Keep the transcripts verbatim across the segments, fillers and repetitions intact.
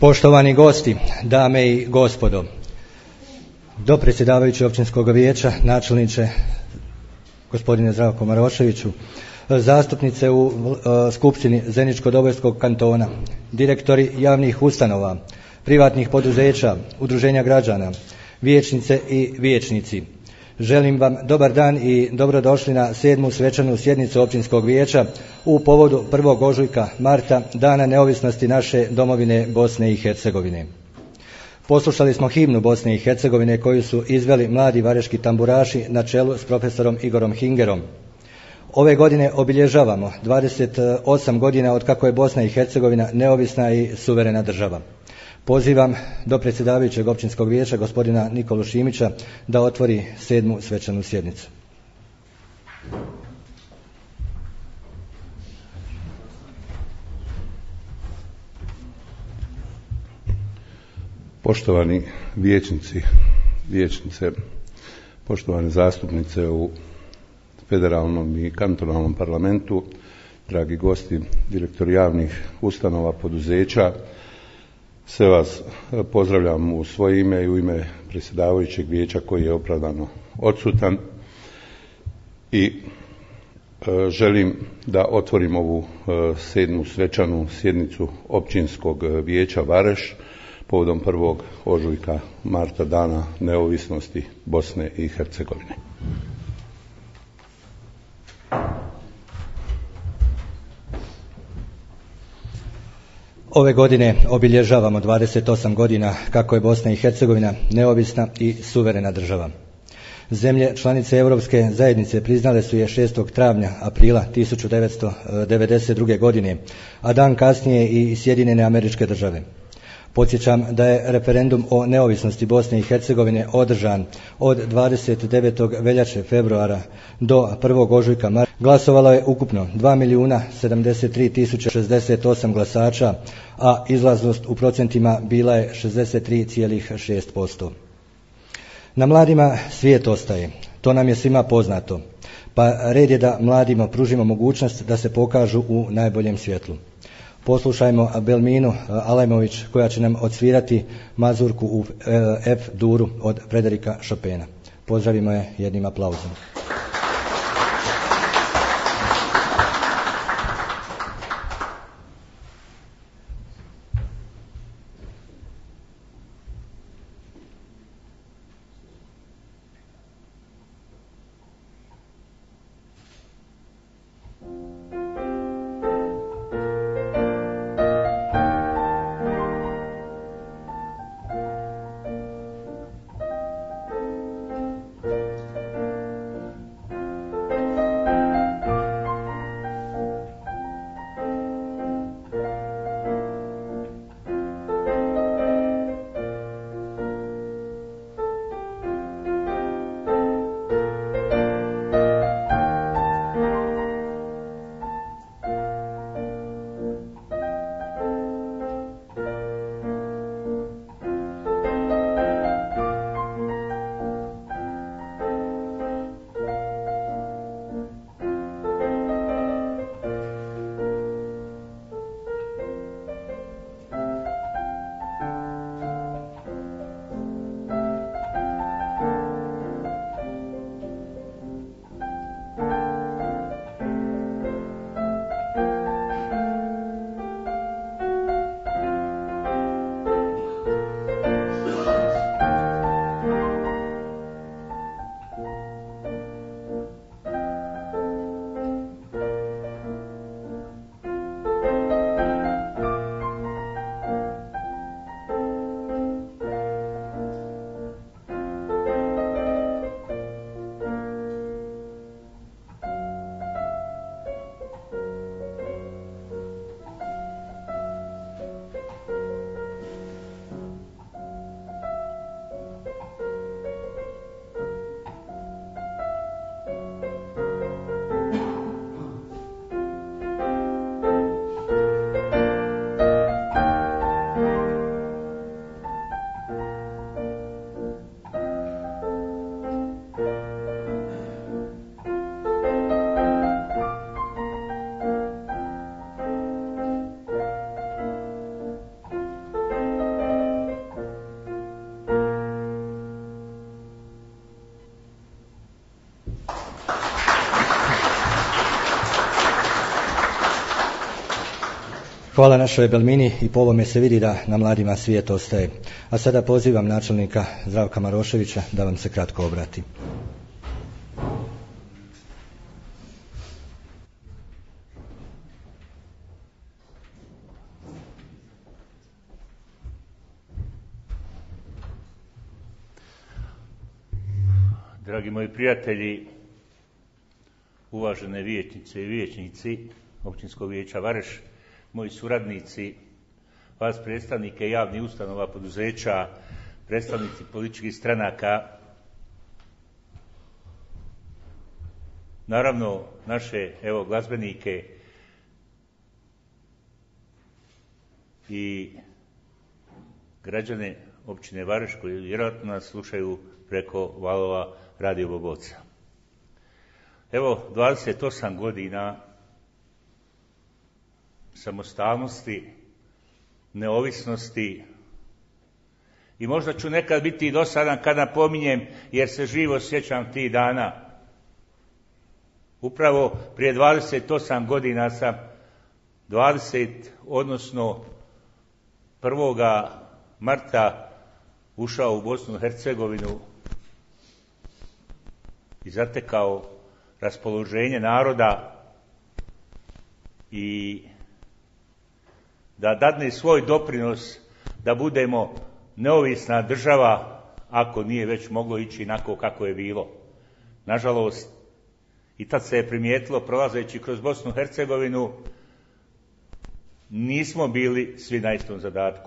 Poštovani gosti, dame i gospodo, dopredsjedavajući općinskog vijeća, načelniče gospodine Zdravko Maroševiću, zastupnice u uh, Skupštini Zeničko-Dobojskog kantona, direktori javnih ustanova, privatnih poduzeća, udruženja građana, vijećnice i vijećnici. Želim vam dobar dan i dobrodošli na sedmu svečanu sjednicu općinskog vijeća u povodu prvog ožujka Marta, Dana neovisnosti naše domovine Bosne i Hercegovine. Poslušali smo himnu Bosne i Hercegovine koju su izveli mladi vareški tamburaši na čelu s profesorom Igorom Hingerom. Ove godine obilježavamo dvadeset osam godina od kako je Bosna i Hercegovina neovisna i suverena država. Pozivam dopredsjedavajućeg općinskog vijeća gospodina Nikolu Šimića da otvori sedmu svečanu sjednicu. Poštovani vijećnici, vijećnice, poštovane zastupnice u federalnom i kantonalnom parlamentu, dragi gosti, direktori javnih ustanova, poduzeća, sve vas pozdravljam u svoje ime i u ime predsjedavajućeg vijeća koji je opravdano odsutan i e, želim da otvorim ovu e, sedmu svečanu sjednicu općinskog vijeća Vareš povodom prvog ožujka Marta, Dana neovisnosti Bosne i Hercegovine. Ove godine obilježavamo dvadeset osam godina kako je Bosna i Hercegovina neovisna i suverena država. Zemlje članice Europske zajednice priznale su je šestog travnja aprila tisuću devetsto devedeset druge godine, a dan kasnije i Sjedinjene Američke Države. Podsjećam da je referendum o neovisnosti Bosne i Hercegovine održan od dvadeset devetog veljače februara do prvog ožujka marta. Glasovalo je ukupno dva milijuna sedamdeset tri tisuće šezdeset osam glasača, a izlaznost u procentima bila je šezdeset tri zarez šest posto. Na mladima svijet ostaje, to nam je svima poznato, pa red je da mladima pružimo mogućnost da se pokažu u najboljem svjetlu. Poslušajmo Belminu Alajmović koja će nam odsvirati mazurku u F duru od Frederika Chopina. Pozdravimo je jednim aplauzom. Hvala našoj Belmini i po ovome se vidi da na mladima svijet ostaje. A sada pozivam načelnika Zdravka Maroševića da vam se kratko obrati. Dragi moji prijatelji, uvažene vijećnice i vijećnici Općinskog vijeća Vareš, moji suradnici, vas predstavnike javnih ustanova, poduzeća, predstavnici političkih stranaka, naravno naše evo glazbenike i građane općine Vareš koji vjerojatno nas slušaju preko valova Radio Bobovca. Evo, dvadeset osam godina samostalnosti, neovisnosti i možda ću nekad biti i dosadan kada pominjem, jer se živo sjećam tih dana. Upravo prije dvadeset osam godina sam dvadeset, odnosno prvoga marta ušao u Bosnu i Hercegovinu i zatekao raspoloženje naroda i da dadne svoj doprinos da budemo neovisna država, ako nije već moglo ići onako kako je bilo. Nažalost, i tad se je primijetilo, prolazeći kroz Bosnu i Hercegovinu, nismo bili svi na istom zadatku.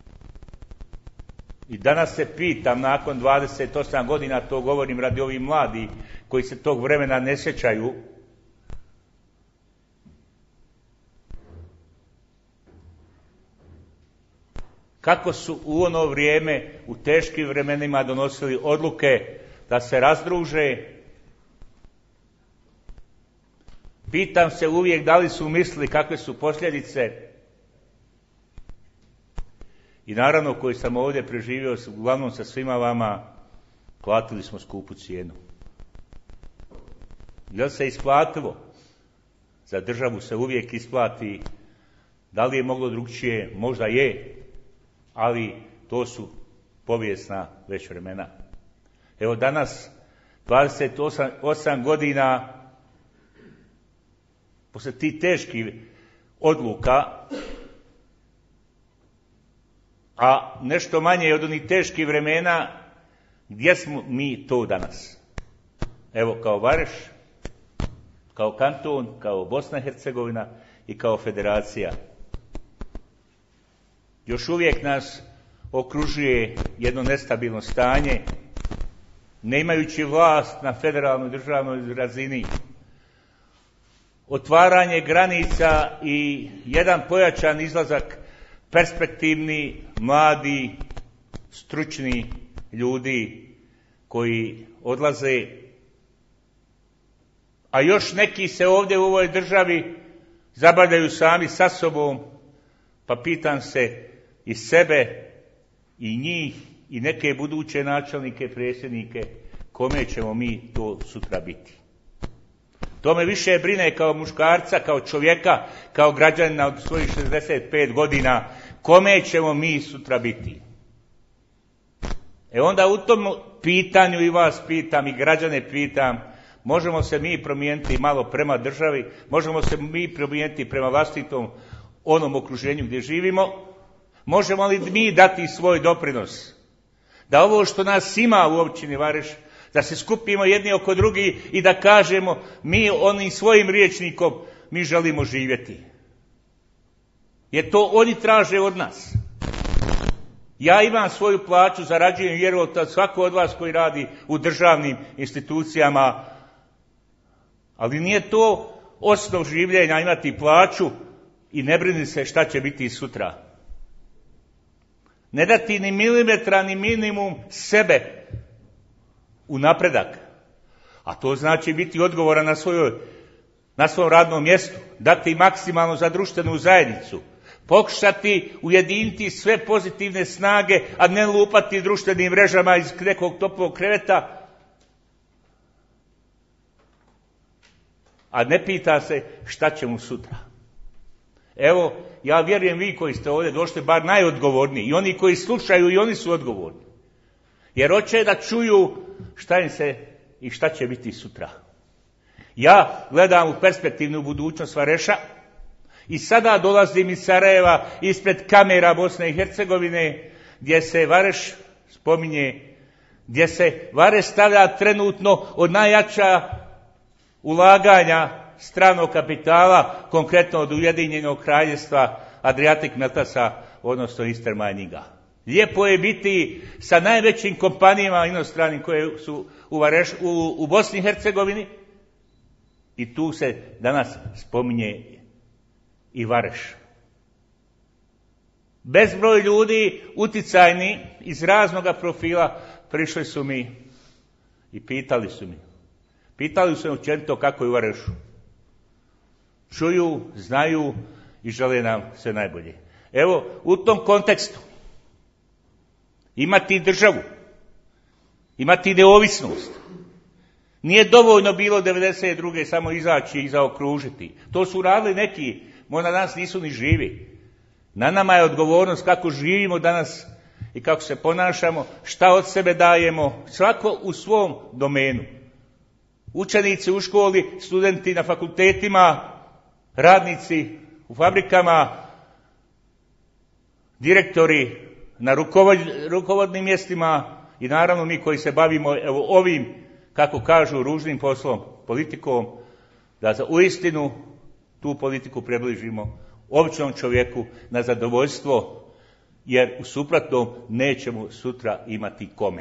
I danas se pitam, nakon dvadeset osam godina, to govorim radi ovih mladih koji se tog vremena ne sjećaju, kako su u ono vrijeme, u teškim vremenima donosili odluke da se razdruže. Pitam se uvijek da li su mislili kakve su posljedice. I naravno koji sam ovdje preživio, uglavnom sa svima vama, platili smo skupu cijenu. Jel se isplatilo? Za državu se uvijek isplati. Da li je moglo drugčije? Možda je, ali to su povijesna već vremena. Evo danas, dvadeset osam godina, poslije tih teških odluka, a nešto manje od onih teških vremena, gdje smo mi to danas? Evo, kao Vareš, kao kanton, kao Bosna i Hercegovina i kao federacija. Još uvijek nas okružuje jedno nestabilno stanje, ne imajući vlast na federalnoj državnoj razini. Otvaranje granica i jedan pojačan izlazak perspektivni, mladi, stručni ljudi koji odlaze, a još neki se ovdje u ovoj državi zabavljaju sami sa sobom, pa pitam se i sebe, i njih, i neke buduće načelnike, predsjednike, kome ćemo mi to sutra biti. To me više brine kao muškarca, kao čovjeka, kao građanina od svojih šezdeset pet godina, kome ćemo mi sutra biti. E onda u tom pitanju i vas pitam i građane pitam, možemo se mi promijeniti malo prema državi, možemo se mi promijeniti prema vlastitom onom okruženju gdje živimo, možemo li mi dati svoj doprinos da ovo što nas ima u općini Vareš, da se skupimo jedni oko drugi i da kažemo mi onim svojim rječnikom mi želimo živjeti. Jer to oni traže od nas. Ja imam svoju plaću, zarađujem vjerovati svako od vas koji radi u državnim institucijama, ali nije to osnov življenja imati plaću i ne brini se šta će biti sutra. Ne dati ni milimetra, ni minimum sebe u napredak. A to znači biti odgovoran na, svojoj, na svom radnom mjestu, dati maksimalno za društvenu zajednicu, pokušati ujediniti sve pozitivne snage, a ne lupati društvenim mrežama iz nekog toplog kreveta, a ne pita se šta će mu sutra. Evo, ja vjerujem vi koji ste ovdje došli, bar najodgovorniji, i oni koji slušaju, i oni su odgovorni. Jer hoće da čuju šta im se i šta će biti sutra. Ja gledam u perspektivnu budućnost Vareša i sada dolazim iz Sarajeva, ispred kamera Bosne i Hercegovine, gdje se Vareš spominje, gdje se Vareš stavlja trenutno od najjača ulaganja stranog kapitala, konkretno od Ujedinjenog kraljevstva Adriatic Metasa, odnosno Eastern Mininga. Lijepo je biti sa najvećim kompanijama inostranim koje su u, Vareš, u, u Bosni i Hercegovini, i tu se danas spominje i Vareš. Bezbroj ljudi, uticajni, iz raznoga profila, prišli su mi i pitali su mi. Pitali su me općenito kako je u Varešu. Čuju, znaju i žele nam sve najbolje. Evo, u tom kontekstu imati državu, imati neovisnost. Nije dovoljno bilo devedeset druge samo izaći i zaokružiti. To su radili neki, možda danas nisu ni živi. Na nama je odgovornost kako živimo danas i kako se ponašamo, šta od sebe dajemo, svako u svom domenu. Učenici u školi, studenti na fakultetima, radnici u fabrikama, direktori na rukovodnim mjestima i naravno mi koji se bavimo evo ovim, kako kažu, ružnim poslom, politikom, da za uistinu tu politiku približimo običnom čovjeku na zadovoljstvo, jer u suprotnom nećemo sutra imati kome.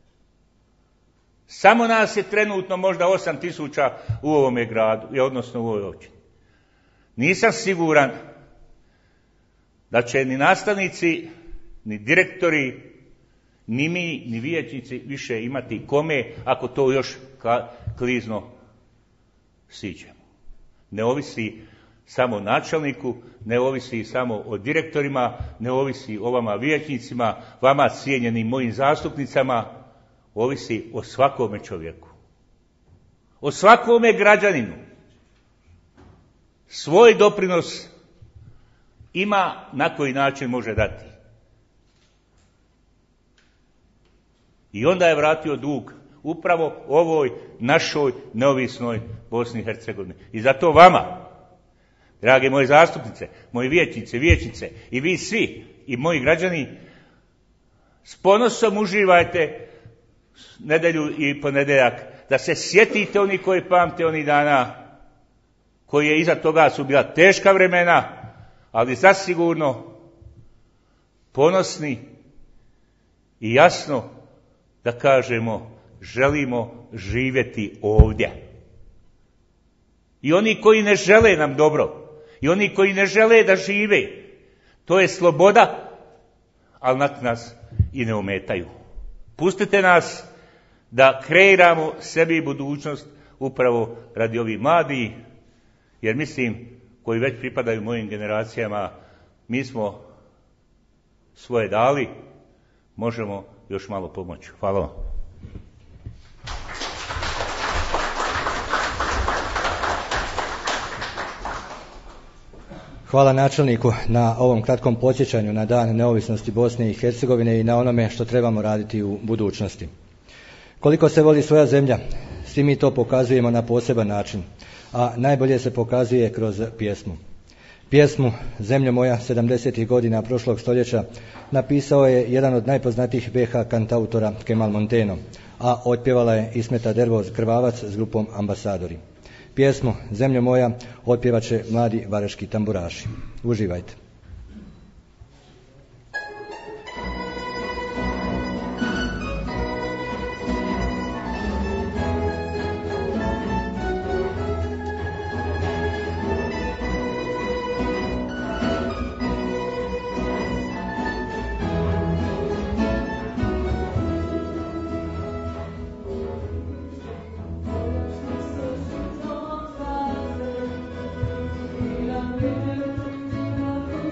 Samo nas je trenutno možda osam tisuća u ovome gradu, odnosno u ovoj općini. Nisam siguran da će ni nastavnici, ni direktori, ni mi, ni vijećnici više imati kome, ako to još klizno siđemo. Ne ovisi samo o načelniku, ne ovisi samo o direktorima, ne ovisi o vama vijećnicima, vama cijenjenim mojim zastupnicama, ovisi o svakome čovjeku. O svakome građaninu. Svoj doprinos ima na koji način može dati. I onda je vratio dug upravo ovoj našoj neovisnoj Bosni i Hercegovini. I zato vama, drage moje zastupnice, moji vijećnice, vijećnice i vi svi i moji građani, s ponosom uživajte nedjelju i ponedjeljak, da se sjetite oni koji pamte onih dana, koji je iza toga su bila teška vremena, ali zasigurno ponosni i jasno da kažemo želimo živjeti ovdje. I oni koji ne žele nam dobro, i oni koji ne žele da žive, to je sloboda, ali nas i ne ometaju. Pustite nas da kreiramo sebi budućnost upravo radi ovih mladih, jer mislim, koji već pripadaju mojim generacijama, mi smo svoje dali, možemo još malo pomoći. Hvala vam. Hvala načelniku na ovom kratkom podsjećanju na Dan neovisnosti Bosne i Hercegovine i na onome što trebamo raditi u budućnosti. Koliko se voli svoja zemlja, svi mi to pokazujemo na poseban način, a najbolje se pokazuje kroz pjesmu. Pjesmu Zemljo moja sedamdesetih godina prošlog stoljeća napisao je jedan od najpoznatijih be ha kantautora Kemal Monteno, a otpjevala je Ismeta Dervoz Krvavac s grupom Ambasadori. Pjesmu Zemljo moja otpjevat će mladi vareški tamburaši. Uživajte. Thank you.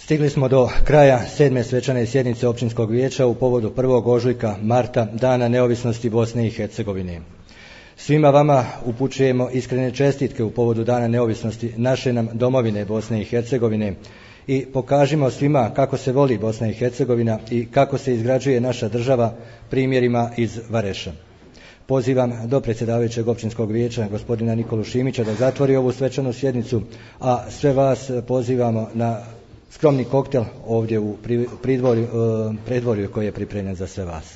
Stigli smo do kraja sedme svečane sjednice općinskog vijeća u povodu prvog ožujka Marta, Dana neovisnosti Bosne i Hercegovine. Svima vama upućujemo iskrene čestitke u povodu Dana neovisnosti naše nam domovine Bosne i Hercegovine i pokažimo svima kako se voli Bosna i Hercegovina i kako se izgrađuje naša država primjerima iz Vareša. Pozivam do predsjedavajućeg općinskog vijeća gospodina Nikolu Šimića da zatvori ovu svečanu sjednicu, a sve vas pozivamo na skromni koktel ovdje u pridvorju, predvorju koji je pripremljen za sve vas.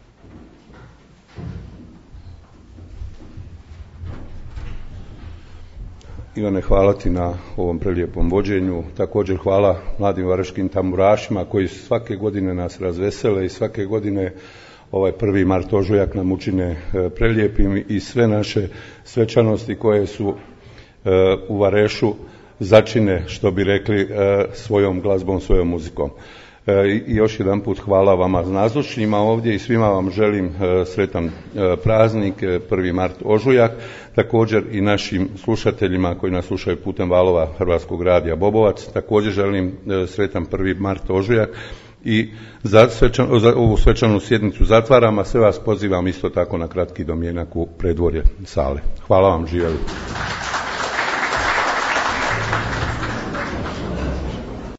Ivane, hvala ti na ovom prelijepom vođenju. Također hvala mladim vareškim tamburašima koji svake godine nas razvesele i svake godine ovaj prvi mart ožujak nam učine prelijepim i sve naše svečanosti koje su u Varešu začine, što bi rekli, svojom glazbom, svojom muzikom. I još jedan put hvala vama nazočnjima ovdje i svima vam želim sretan praznik, prvi mart ožujak, također i našim slušateljima koji nas slušaju putem valova Hrvatskog radija Bobovac, također želim sretan prvi mart ožujak i za, svečan, za ovu svečanu sjednicu zatvaram, a sve vas pozivam isto tako na kratki domjenak u predvorje sale. Hvala vam, živjeli.